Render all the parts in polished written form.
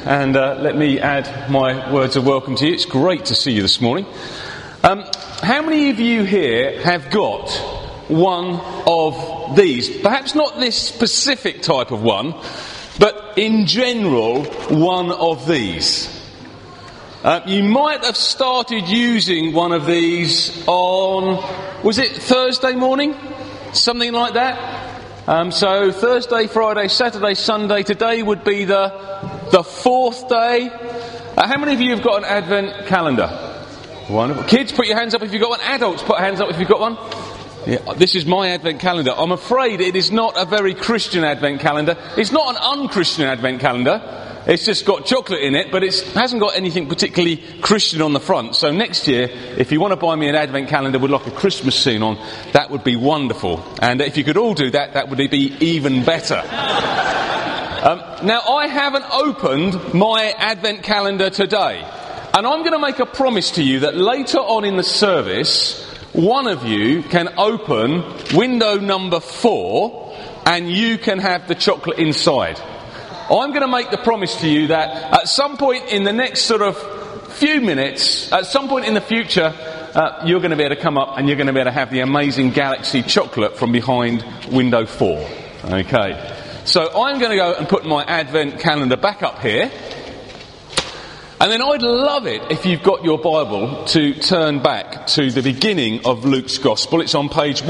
and let me add my words of welcome to you. It's great to see you this morning. How many of you here have got one of these? Perhaps not this specific type of one, but in general, one of these. You might have started using one of these on, was it Thursday morning? Something like that? So Thursday, Friday, Saturday, Sunday. Today would be the fourth day. How many of you have got an Advent calendar? Wonderful. Kids, put your hands up if you've got one. Adults, put hands up if you've got one. Yeah, this is my Advent calendar. I'm afraid it is not a very Christian Advent calendar. It's not an un-Christian Advent calendar. It's just got chocolate in it, but it hasn't got anything particularly Christian on the front. So next year, if you want to buy me an Advent calendar with like a Christmas scene on, that would be wonderful. And if you could all do that, that would be even better. Now, I haven't opened my Advent calendar today. And I'm going to make a promise to you that later on in the service, one of you can open window number 4 and you can have the chocolate inside. I'm going to make the promise to you that at some point in the next sort of few minutes, at some point in the future, you're going to be able to come up and you're going to be able to have the amazing Galaxy chocolate from behind window 4. Okay. So I'm going to go and put my Advent calendar back up here. And then I'd love it if you've got your Bible to turn back to the beginning of Luke's Gospel. It's on page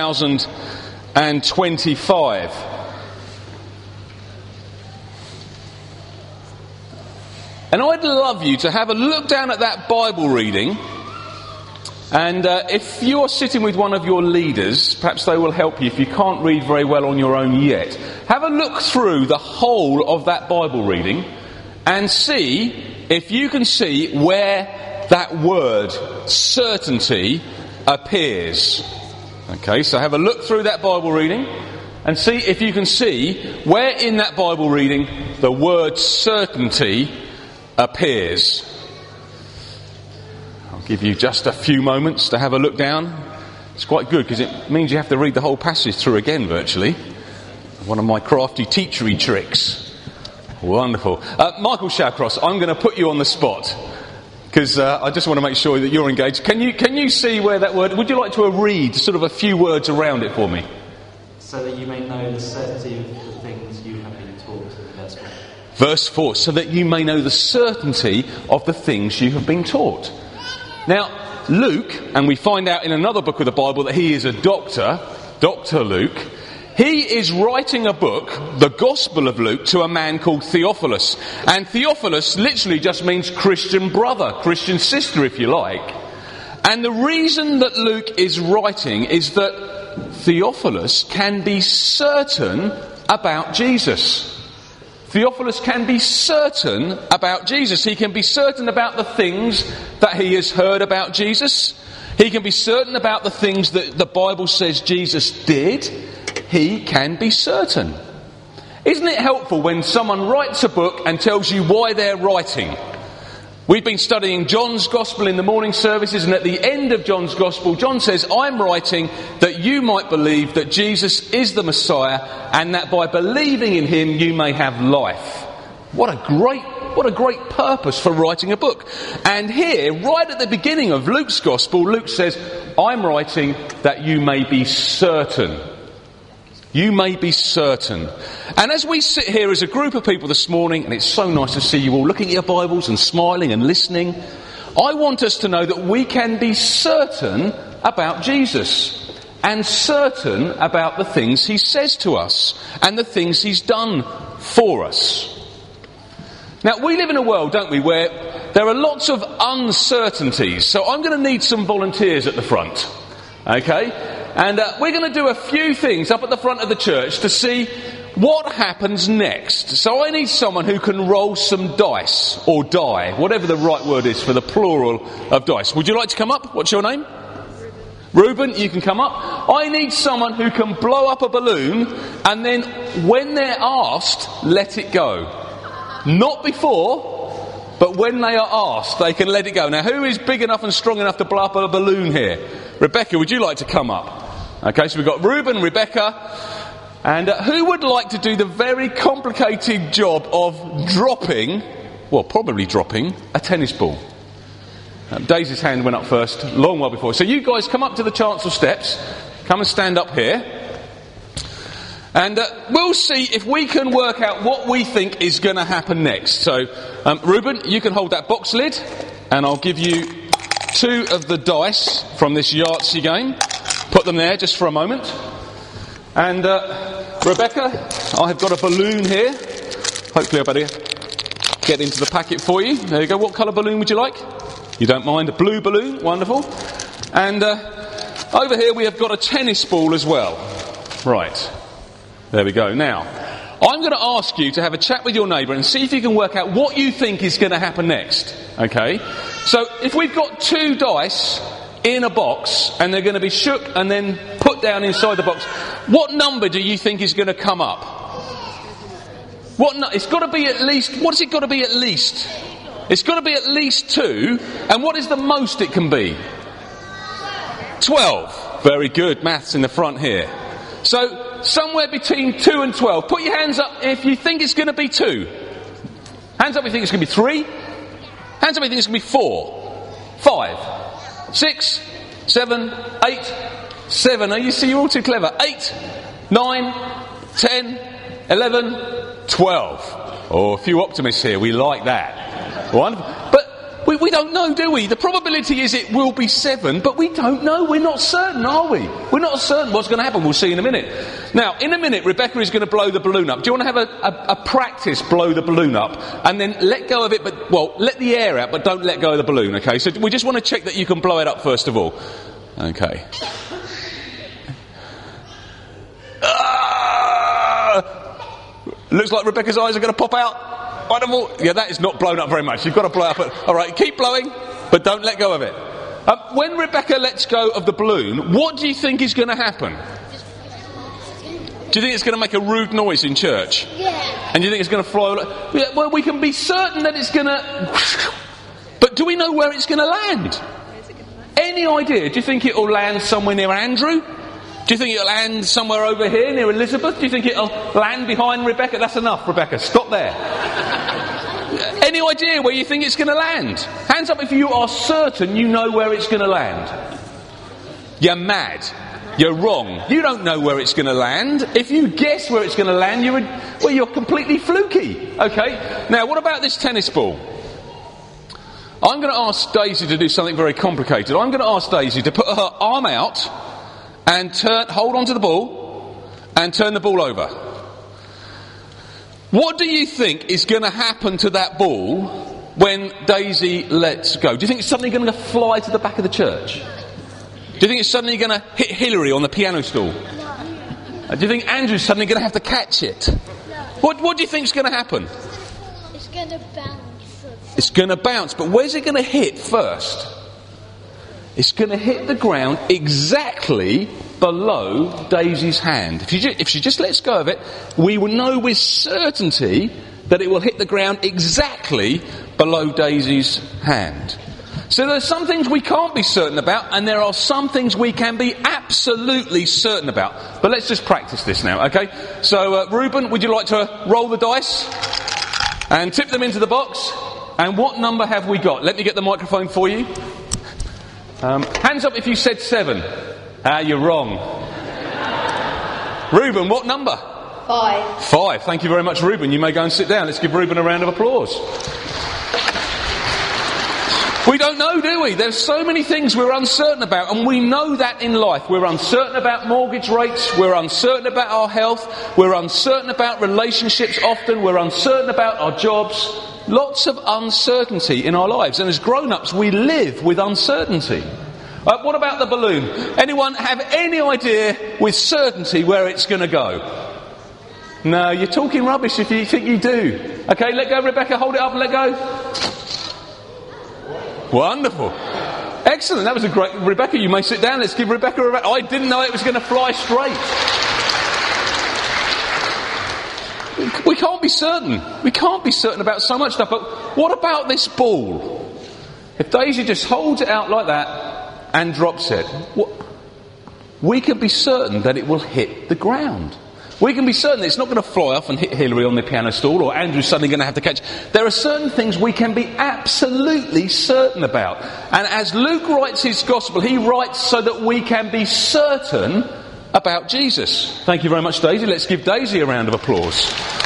1025. And I'd love you to have a look down at that Bible reading. And if you're sitting with one of your leaders, perhaps they will help you if you can't read very well on your own yet. Have a look through the whole of that Bible reading and see if you can see where that word certainty appears. Okay, so have a look through that Bible reading and see if you can see where in that Bible reading the word certainty appears. I'll give you just a few moments to have a look down. It's quite good because it means you have to read the whole passage through again virtually. One of my crafty teachery tricks. Wonderful. Michael Shawcross, I'm going to put you on the spot because I just want to make sure that you're engaged. Can you see where that word, would you like to read sort of a few words around it for me? So that you may know the certainty of the things you have been taught. That's right. Verse 4, so that you may know the certainty of the things you have been taught. Now, Luke, and we find out in another book of the Bible that he is a doctor, Dr. Luke. He is writing a book, the Gospel of Luke, to a man called Theophilus. And Theophilus literally just means Christian brother, Christian sister, if you like. And the reason that Luke is writing is that Theophilus can be certain about Jesus. Theophilus can be certain about Jesus. He can be certain about the things that he has heard about Jesus. He can be certain about the things that the Bible says Jesus did. He can be certain. Isn't it helpful when someone writes a book and tells you why they're writing? We've been studying John's Gospel in the morning services, and at the end of John's Gospel, John says, I'm writing that you might believe that Jesus is the Messiah and that by believing in him you may have life. What a great purpose for writing a book. And here, right at the beginning of Luke's Gospel, Luke says, I'm writing that you may be certain. You may be certain. And as we sit here as a group of people this morning, and it's so nice to see you all looking at your Bibles and smiling and listening, I want us to know that we can be certain about Jesus and certain about the things he says to us and the things he's done for us. Now, we live in a world, don't we, where there are lots of uncertainties. So I'm going to need some volunteers at the front. Okay? And we're going to do a few things up at the front of the church to see what happens next. So I need someone who can roll some dice, or die, whatever the right word is for the plural of dice. Would you like to come up? What's your name? Reuben, you can come up. I need someone who can blow up a balloon and then, when they're asked, let it go. Not before, but when they are asked, they can let it go. Now, who is big enough and strong enough to blow up a balloon here? Rebecca, would you like to come up? Okay, so we've got Reuben, Rebecca, and who would like to do the very complicated job of dropping well, probably dropping a tennis ball. Daisy's hand went up first, long while before. So you guys come up to the chancel steps, come and stand up here, and we'll see if we can work out what we think is going to happen next. So, Reuben, you can hold that box lid, and I'll give you 2 of the dice from this Yahtzee game. Put them there just for a moment. And Rebecca, I have got a balloon here. Hopefully I'll better get into the packet for you. There you go. What colour balloon would you like? You don't mind? A blue balloon? Wonderful. And over here we have got a tennis ball as well. Right. There we go. Now, I'm going to ask you to have a chat with your neighbour and see if you can work out what you think is going to happen next. Okay? So, if we've got 2 dice in a box and they're going to be shook and then put down inside the box, what number do you think is going to come up? It's got to be at least... What's it got to be at least? It's got to be at least 2. And what is the most it can be? 12. Very good. Maths in the front here. So, somewhere between 2 and 12. Put your hands up if you think it's going to be 2. Hands up if you think it's going to be 3. Hands up if you think it's going to be 4. 5. 6. 7. 8. 7. Oh, you see, you're all too clever. 8. 9. 10. 11. 12. Oh, a few optimists here. We like that. Wonderful. But we don't know, do we? The probability is it will be 7, but we don't know. We're not certain, are we? We're not certain what's going to happen. We'll see in a minute. Now, in a minute, Rebecca is going to blow the balloon up. Do you want to have a practice blow the balloon up and then let go of it, let the air out, but don't let go of the balloon, okay? So we just want to check that you can blow it up first of all. Okay. Looks like Rebecca's eyes are going to pop out. Wonderful. Yeah, that is not blown up very much. You've got to blow up. All right, keep blowing, but don't let go of it. When Rebecca lets go of the balloon, what do you think is going to happen? Do you think it's going to make a rude noise in church? Yeah. And do you think it's going to fly? Yeah, well, we can be certain that it's going to... But do we know where it's going to land? Any idea? Do you think it'll land somewhere near Andrew? Do you think it'll land somewhere over here near Elizabeth? Do you think it'll land behind Rebecca? That's enough, Rebecca. Stop there. Any idea where you think it's going to land? Hands up if you are certain you know where it's going to land. You're mad. You're wrong. You don't know where it's going to land. If you guess where it's going to land, you're completely fluky. Okay? Now, what about this tennis ball? I'm going to ask Daisy to do something very complicated. I'm going to ask Daisy to put her arm out and hold on to the ball and turn the ball over. What do you think is going to happen to that ball when Daisy lets go? Do you think it's suddenly going to fly to the back of the church? Do you think it's suddenly going to hit Hillary on the piano stool? No. Do you think Andrew's suddenly going to have to catch it? No. What do you think is going to happen? It's going to bounce. It's going to bounce, but where's it going to hit first? It's going to hit the ground exactly below Daisy's hand. If she just lets go of it, we will know with certainty that it will hit the ground exactly below Daisy's hand. So there are some things we can't be certain about, and there are some things we can be absolutely certain about. But let's just practice this now, okay? So, Reuben, would you like to roll the dice and tip them into the box? And what number have we got? Let me get the microphone for you. Hands up if you said 7. You're wrong. Reuben, what number? 5. 5. Thank you very much, Reuben. You may go and sit down. Let's give Reuben a round of applause. We don't know, do we? There's so many things we're uncertain about, and we know that in life. We're uncertain about mortgage rates, we're uncertain about our health, we're uncertain about relationships often, we're uncertain about our jobs. Lots of uncertainty in our lives, and as grown-ups we live with uncertainty. What about the balloon? Anyone have any idea with certainty where it's going to go? No, you're talking rubbish if you think you do. Okay, let go, Rebecca, hold it up and let go. Wonderful. Excellent, that was a great... Rebecca, you may sit down. Let's give Rebecca a... I didn't know it was going to fly straight. We can't be certain. We can't be certain about so much stuff. But what about this ball? If Daisy just holds it out like that and drops it, we can be certain that it will hit the ground. We can be certain that it's not going to fly off and hit Hillary on the piano stool, or Andrew's suddenly going to have to catch. There are certain things we can be absolutely certain about. And as Luke writes his gospel, he writes so that we can be certain about Jesus. Thank you very much, Daisy. Let's give Daisy a round of applause.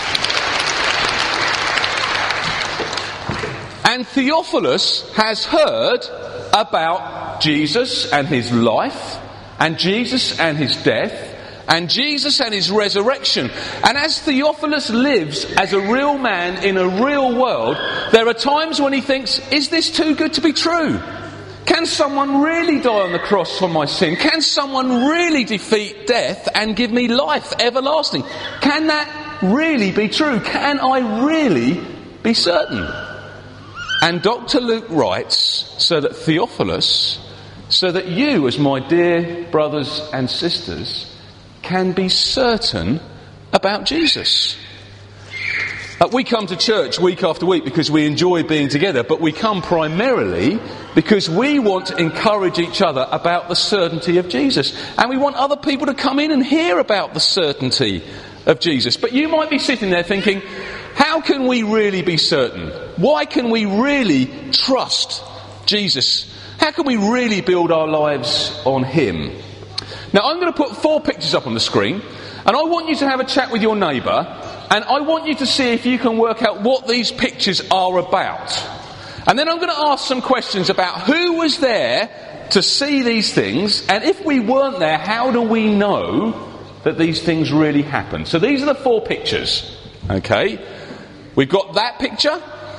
And Theophilus has heard about Jesus and his life, and Jesus and his death, and Jesus and his resurrection. And as Theophilus lives as a real man in a real world, there are times when he thinks, is this too good to be true? Can someone really die on the cross for my sin? Can someone really defeat death and give me life everlasting? Can that really be true? Can I really be certain? And Dr. Luke writes so that Theophilus, so that you as my dear brothers and sisters can be certain about Jesus. We come to church week after week because we enjoy being together, but we come primarily because we want to encourage each other about the certainty of Jesus. And we want other people to come in and hear about the certainty of Jesus. But you might be sitting there thinking, how can we really be certain? Why can we really trust Jesus? How can we really build our lives on him? Now, I'm going to put 4 pictures up on the screen, and I want you to have a chat with your neighbour, and I want you to see if you can work out what these pictures are about. And then I'm going to ask some questions about who was there to see these things, and if we weren't there, how do we know that these things really happened? So these are the 4 pictures. Okay? We've got that picture.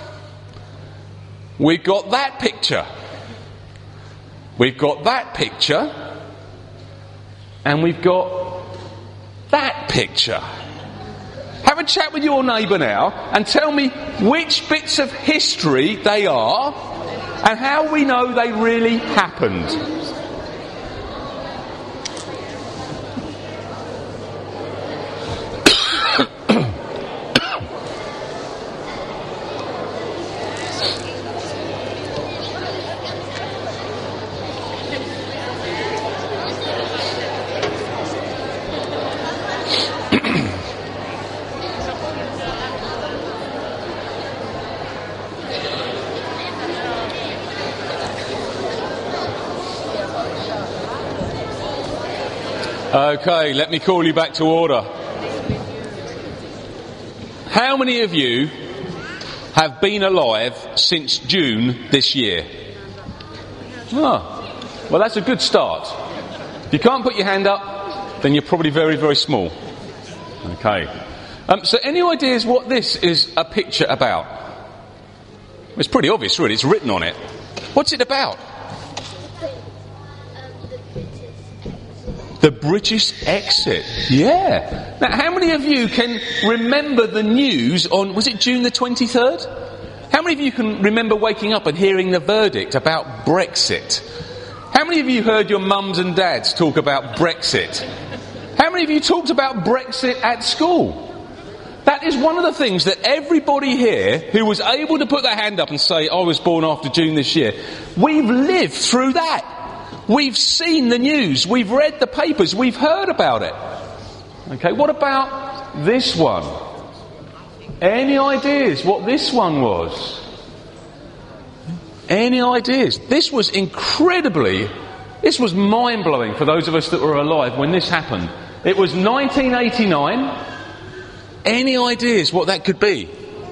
We've got that picture. We've got that picture. And we've got that picture. Have a chat with your neighbour now and tell me which bits of history they are and how we know they really happened. Okay, let me call you back to order. How many of you have been alive since June this year? Oh, well, that's a good start. If you can't put your hand up, then you're probably very, very small. Okay. So any ideas what this is a picture about? It's pretty obvious, really. It's written on it. What's it about? The British exit. Yeah. Now, how many of you can remember the news on, was it June the 23rd? How many of you can remember waking up and hearing the verdict about Brexit? How many of you heard your mums and dads talk about Brexit? How many of you talked about Brexit at school? That is one of the things that everybody here who was able to put their hand up and say, I was born after June this year, we've lived through that. We've seen the news, we've read the papers, we've heard about it. Okay, what about this one? Any ideas what this one was? Any ideas? This was mind-blowing for those of us that were alive when this happened. It was 1989. Any ideas what that could be?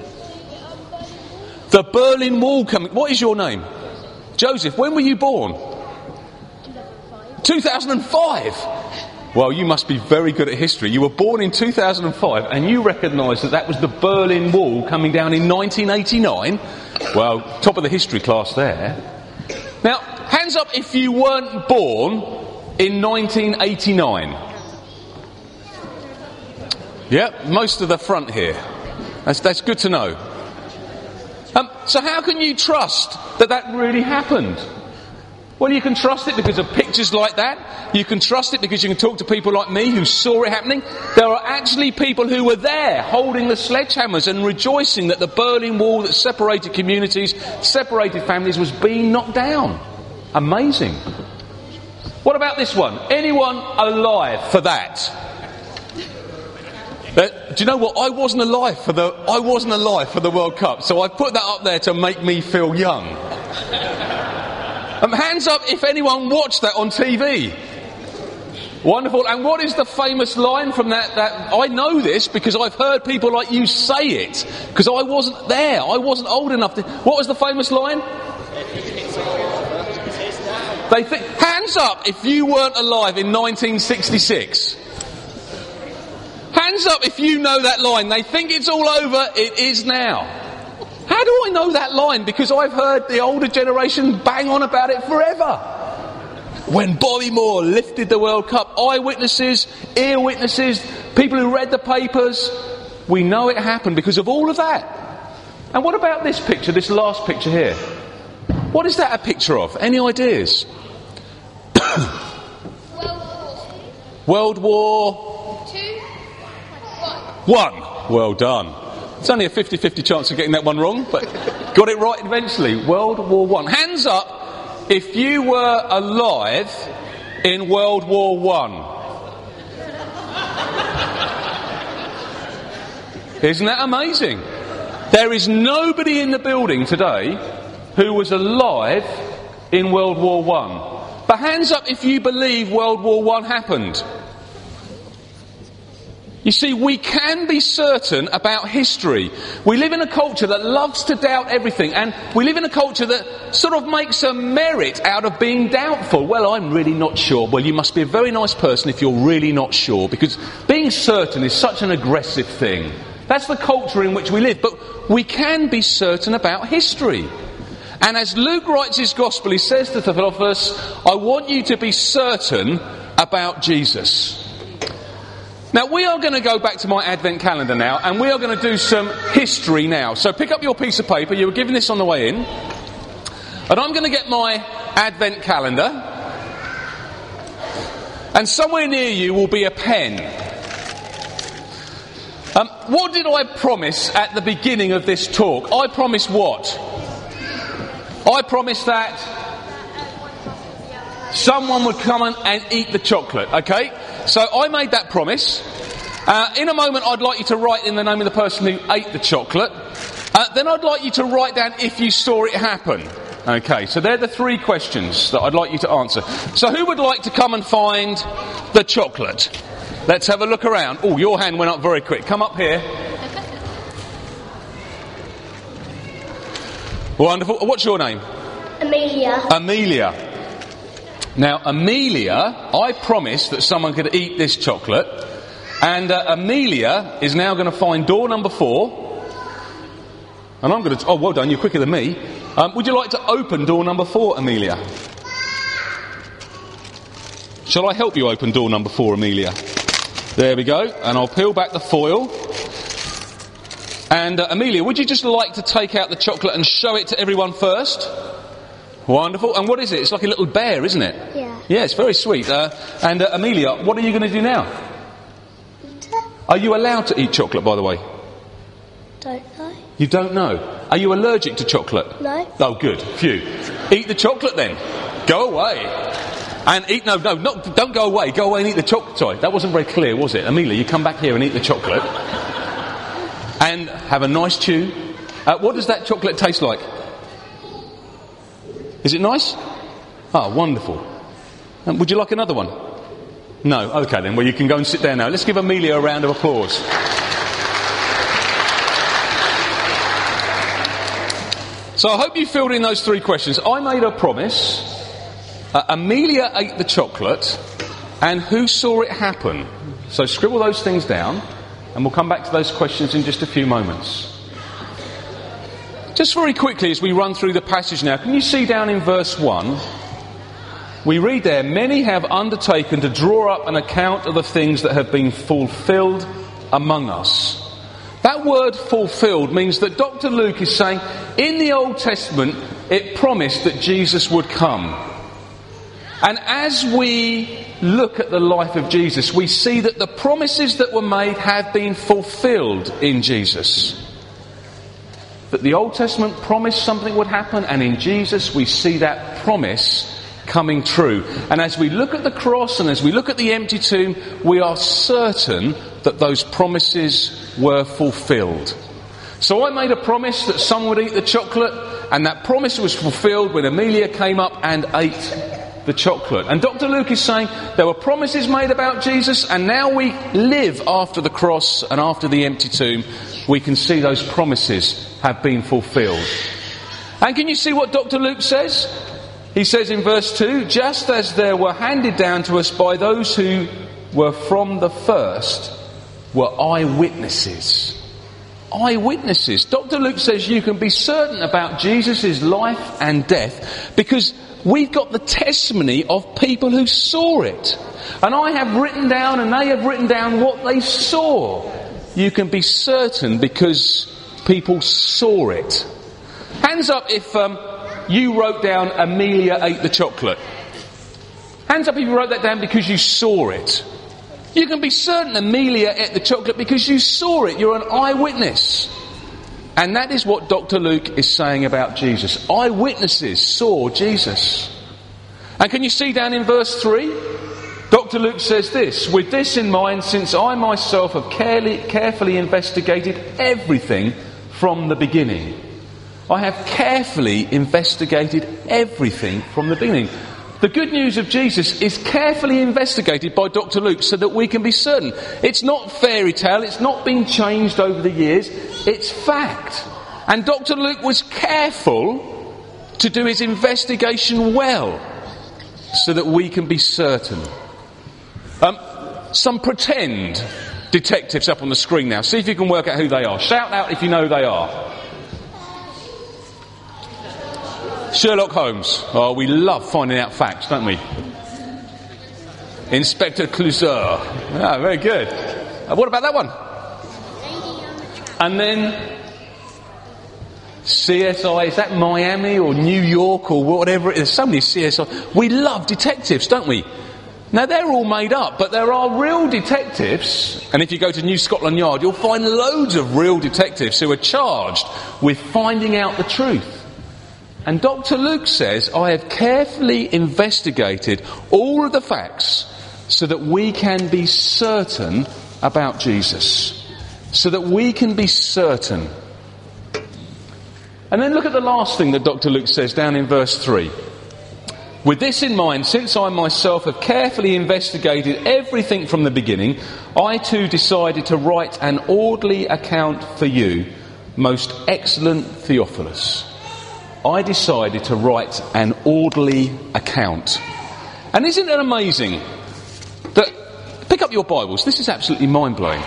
The Berlin Wall coming. What is your name? Joseph, when were you born? 2005. Well, you must be very good at history. You were born in 2005 and you recognise that was the Berlin Wall coming down in 1989. Well, top of the history class there. Now, hands up if you weren't born in 1989. Yep, most of the front here. That's good to know. So how can you trust that really happened? Well, you can trust it because of pictures like that. You can trust it because you can talk to people like me who saw it happening. There are actually people who were there holding the sledgehammers and rejoicing that the Berlin Wall that separated communities, separated families was being knocked down. Amazing. What about this one? Anyone alive for that? do you know what? I wasn't alive for the World Cup, so I put that up there to make me feel young. Hands up if anyone watched that on TV. Wonderful. And what is the famous line from that? I know this because I've heard people like you say it, because I wasn't there. I wasn't old enough to... What was the famous line? They think, hands up if you weren't alive in 1966. Hands up if you know that line. They think it's all over. It is now. How do I know that line? Because I've heard the older generation bang on about it forever. When Bobby Moore lifted the World Cup, eyewitnesses, ear witnesses, people who read the papers, we know it happened because of all of that. And what about this picture, this last picture here? What is that a picture of? Any ideas? World War II. One. Well done. It's only a 50-50 chance of getting that one wrong, but got it right eventually. World War I. Hands up if you were alive in World War I. Isn't that amazing? There is nobody in the building today who was alive in World War I. But hands up if you believe World War I happened. You see, we can be certain about history. We live in a culture that loves to doubt everything, and we live in a culture that sort of makes a merit out of being doubtful. Well, I'm really not sure. Well, you must be a very nice person if you're really not sure, because being certain is such an aggressive thing. That's the culture in which we live, but we can be certain about history. And as Luke writes his gospel, he says to the philosophers, I want you to be certain about Jesus. Now, we are going to go back to my Advent calendar now, and we are going to do some history now. So pick up your piece of paper. You were given this on the way in. And I'm going to get my Advent calendar. And somewhere near you will be a pen. What did I promise at the beginning of this talk? I promised what? I promised that someone would come and eat the chocolate, okay? So I made that promise. In a moment I'd like you to write in the name of the person who ate the chocolate. Then I'd like you to write down if you saw it happen. Okay, so they're the three questions that I'd like you to answer. So who would like to come and find the chocolate? Let's have a look around. Oh, your hand went up very quick. Come up here. Wonderful. What's your name? Amelia. Amelia. Now, Amelia, I promised that someone could eat this chocolate, and Amelia is now going to find door number 4, and I'm going to... Oh, well done, you're quicker than me. Would you like to open door number 4, Amelia? Shall I help you open door number 4, Amelia? There we go, and I'll peel back the foil. And Amelia, would you just like to take out the chocolate and show it to everyone first? Wonderful. And what is it? It's like a little bear, isn't it? Yeah. Yeah, it's very sweet. And Amelia, what are you going to do now? Are you allowed to eat chocolate, by the way? Don't know. You don't know? Are you allergic to chocolate? No. Oh, good. Phew. Eat the chocolate then. Go away. And eat... No, don't go away. Go away and eat the chocolate. Sorry, that wasn't very clear, was it? Amelia, you come back here and eat the chocolate. And have a nice chew. What does that chocolate taste like? Is it nice? Ah, wonderful. Would you like another one? No? Okay then, well you can go and sit down now. Let's give Amelia a round of applause. So I hope you filled in those 3 questions. I made a promise. Amelia ate the chocolate, and who saw it happen? So scribble those things down, and we'll come back to those questions in just a few moments. Just very quickly as we run through the passage now, can you see down in verse 1? We read there, many have undertaken to draw up an account of the things that have been fulfilled among us. That word fulfilled means that Dr. Luke is saying, in the Old Testament, it promised that Jesus would come. And as we look at the life of Jesus, we see that the promises that were made have been fulfilled in Jesus. That the Old Testament promised something would happen, and in Jesus we see that promise coming true. And as we look at the cross and as we look at the empty tomb, we are certain that those promises were fulfilled. So I made a promise that someone would eat the chocolate, and that promise was fulfilled when Amelia came up and ate the chocolate. And Dr. Luke is saying there were promises made about Jesus, and now we live after the cross and after the empty tomb. We can see those promises have been fulfilled. And can you see what Dr. Luke says? He says in verse 2, just as there were handed down to us by those who were from the first, were eyewitnesses. Eyewitnesses. Dr. Luke says you can be certain about Jesus' life and death because we've got the testimony of people who saw it. And I have written down and they have written down what they saw. You can be certain because people saw it. Hands up if you wrote down Amelia ate the chocolate. Hands up if you wrote that down because you saw it. You can be certain Amelia ate the chocolate because you saw it. You're an eyewitness. And that is what Dr. Luke is saying about Jesus. Eyewitnesses saw Jesus. And can you see down in verse 3? Dr. Luke says this, with this in mind, since I myself have carefully investigated everything from the beginning. I have carefully investigated everything from the beginning. The good news of Jesus is carefully investigated by Dr. Luke so that we can be certain. It's not fairy tale, it's not been changed over the years, it's fact. And Dr. Luke was careful to do his investigation well so that we can be certain. Some pretend detectives up on the screen now. See if you can work out who they are. Shout out if you know who they are. Sherlock Holmes. Oh, we love finding out facts, don't we? Inspector Clouseau. Ah, very good. What about that one? And then CSI, is that Miami or New York or whatever it is? So many CSI. We love detectives, don't we? Now they're all made up, but there are real detectives, and if you go to New Scotland Yard, you'll find loads of real detectives who are charged with finding out the truth. And Dr. Luke says, I have carefully investigated all of the facts so that we can be certain about Jesus. So that we can be certain. And then look at the last thing that Dr. Luke says down in verse 3. With this in mind, since I myself have carefully investigated everything from the beginning, I too decided to write an orderly account for you, most excellent Theophilus. I decided to write an orderly account. And isn't it amazing that, pick up your Bibles, this is absolutely mind-blowing.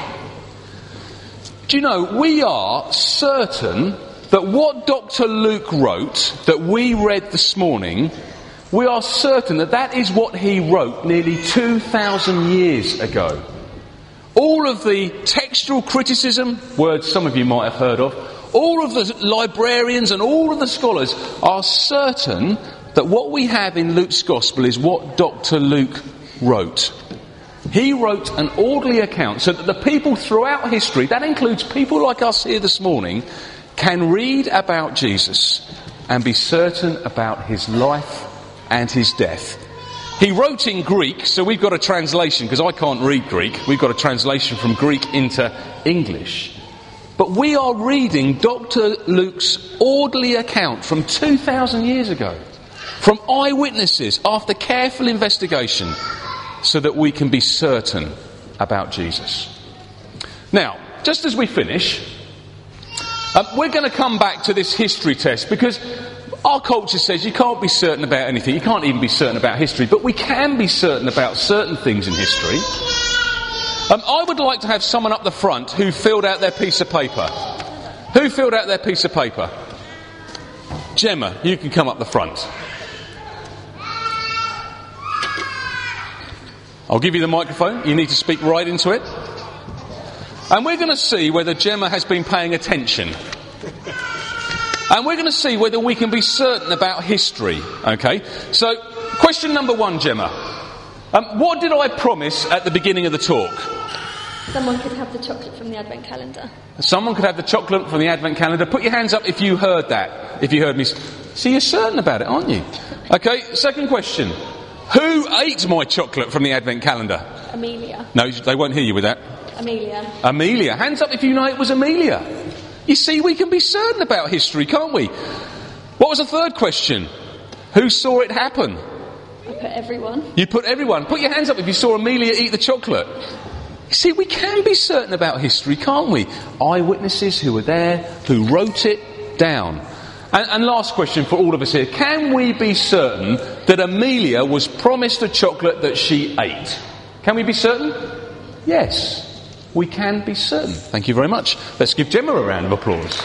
Do you know, we are certain that what Dr. Luke wrote, that we read this morning, we are certain that that is what he wrote nearly 2,000 years ago. All of the textual criticism, words some of you might have heard of, all of the librarians and all of the scholars are certain that what we have in Luke's Gospel is what Dr. Luke wrote. He wrote an orderly account so that the people throughout history, that includes people like us here this morning, can read about Jesus and be certain about his life and his death. He wrote in Greek, so we've got a translation, because I can't read Greek. We've got a translation from Greek into English. But we are reading Dr. Luke's orderly account from 2,000 years ago, from eyewitnesses after careful investigation, so that we can be certain about Jesus. Now, just as we finish, we're going to come back to this history test, because our culture says you can't be certain about anything. You can't even be certain about history, but we can be certain about certain things in history. I would like to have someone up the front who filled out their piece of paper. Who filled out their piece of paper? Gemma, you can come up the front. I'll give you the microphone. You need to speak right into it. And we're going to see whether Gemma has been paying attention. And we're going to see whether we can be certain about history. Okay? So, question number 1, Gemma. What did I promise at the beginning of the talk? Someone could have the chocolate from the Advent calendar. Someone could have the chocolate from the Advent calendar. Put your hands up if you heard that. If you heard me. See, you're certain about it, aren't you? Okay, second question. Who ate my chocolate from the Advent calendar? Amelia. No, they won't hear you with that. Amelia. Amelia. Hands up if you know it was Amelia. You see, we can be certain about history, can't we? What was the third question? Who saw it happen? I put everyone. You put everyone. Put your hands up if you saw Amelia eat the chocolate. You see, we can be certain about history, can't we? Eyewitnesses who were there, who wrote it down. And last question for all of us here. Can we be certain that Amelia was promised a chocolate that she ate? Can we be certain? Yes, we can be certain. Thank you very much. Let's give Gemma a round of applause.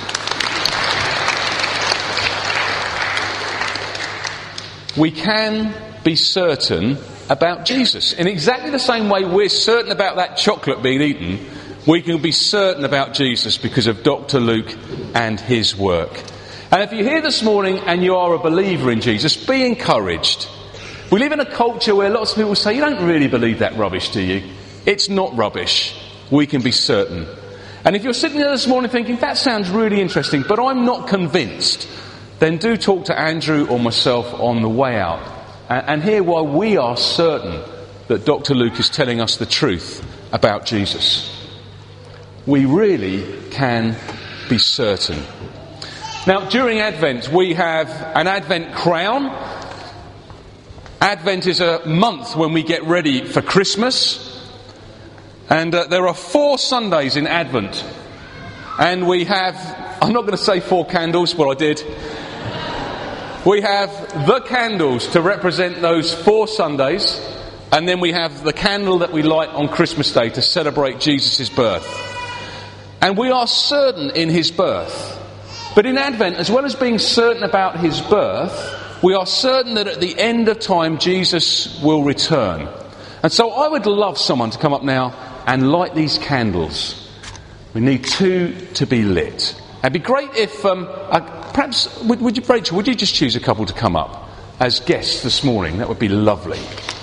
We can be certain about Jesus. In exactly the same way we're certain about that chocolate being eaten, we can be certain about Jesus because of Dr. Luke and his work. And if you're here this morning and you are a believer in Jesus, be encouraged. We live in a culture where lots of people say, you don't really believe that rubbish, do you? It's not rubbish. We can be certain. And if you're sitting there this morning thinking, that sounds really interesting, but I'm not convinced, then do talk to Andrew or myself on the way out and hear why we are certain that Dr. Luke is telling us the truth about Jesus. We really can be certain. Now, during Advent, we have an Advent crown. Advent is a month when we get ready for Christmas. And there are 4 Sundays in Advent. And we have, I'm not going to say 4 candles, but I did. We have the candles to represent those 4 Sundays. And then we have the candle that we light on Christmas Day to celebrate Jesus' birth. And we are certain in his birth. But in Advent, as well as being certain about his birth, we are certain that at the end of time, Jesus will return. And so I would love someone to come up now and light these candles. We need 2 to be lit. It'd be great if, perhaps, Rachel, would you just choose a couple to come up as guests this morning? That would be lovely.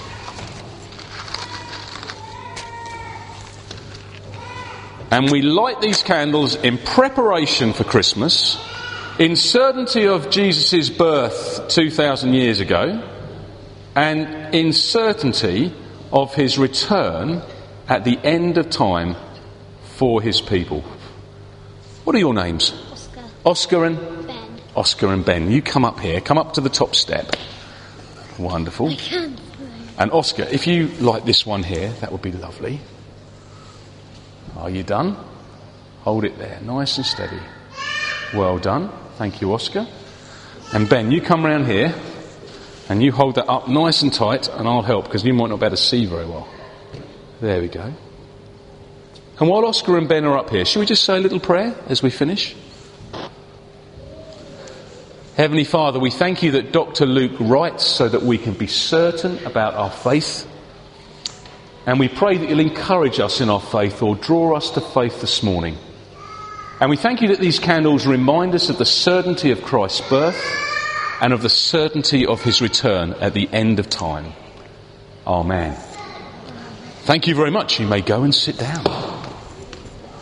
And we light these candles in preparation for Christmas, in certainty of Jesus' birth 2,000 years ago, and in certainty of his return at the end of time for his people. What are your names? Oscar. Oscar and? Ben. Oscar and Ben. You come up here. Come up to the top step. Wonderful. I can't. And Oscar, if you light this one here, that would be lovely. Are you done? Hold it there, nice and steady. Well done. Thank you, Oscar. And Ben, you come round here and you hold that up nice and tight and I'll help because you might not be able to see very well. There we go. And while Oscar and Ben are up here, shall we just say a little prayer as we finish? Heavenly Father, we thank you that Dr. Luke writes so that we can be certain about our faith. And we pray that you'll encourage us in our faith or draw us to faith this morning. And we thank you that these candles remind us of the certainty of Christ's birth and of the certainty of his return at the end of time. Amen. Thank you very much. You may go and sit down.